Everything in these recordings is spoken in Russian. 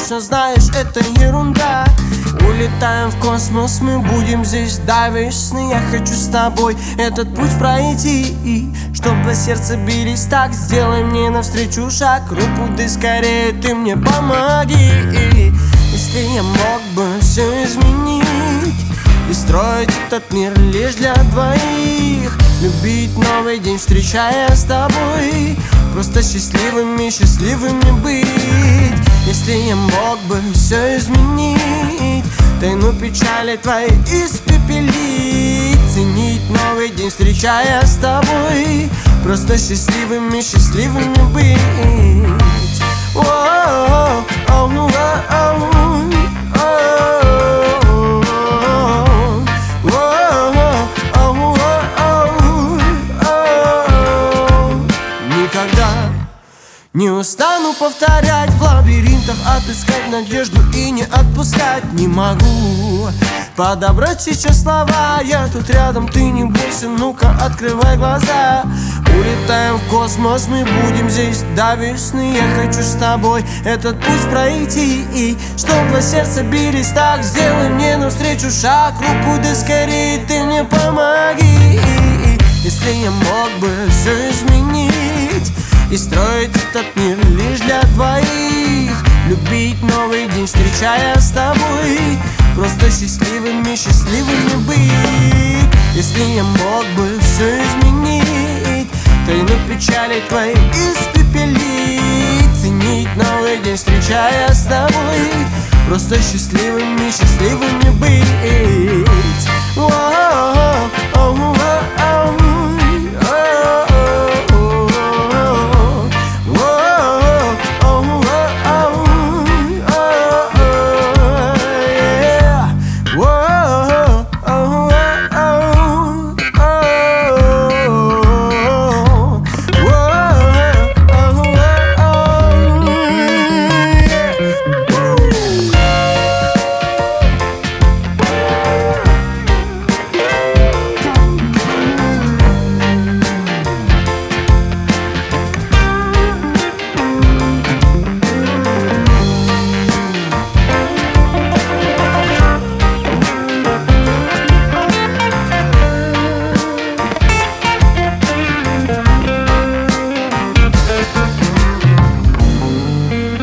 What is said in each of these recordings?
конечно, знаешь, это ерунда. Улетаем в космос, мы будем здесь до весны. Я хочу с тобой этот путь пройти, и чтобы сердце бились так, сделай мне навстречу шаг. Руку дай скорее, ты мне помоги. Если я мог бы все изменить и строить этот мир лишь для двоих, любить новый день, встречая с тобой, просто счастливыми, счастливыми быть. Если я мог бы все изменить, тайну печали твоей испепелить, ценить новый день, встречая с тобой, просто счастливыми, счастливыми быть. Никогда не устану повторять, в лабиринтах отыскать надежду и не отпускать. Не могу подобрать сейчас слова, я тут рядом, ты не бойся, ну-ка открывай глаза. Улетаем в космос, мы будем здесь до весны. Я хочу с тобой этот путь пройти, и чтоб два сердца бились так, сделай мне навстречу шаг. Руку дай скорее, ты мне помоги. Если я мог бы все изменить и строить этот мир лишь для двоих, любить новый день, встречая с тобой, просто счастливыми, счастливыми быть. Если я мог бы все изменить, тайну печали твоей испепелить, ценить новый день, встречая с тобой, просто счастливыми, счастливыми быть.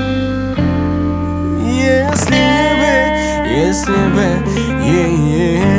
Если бы,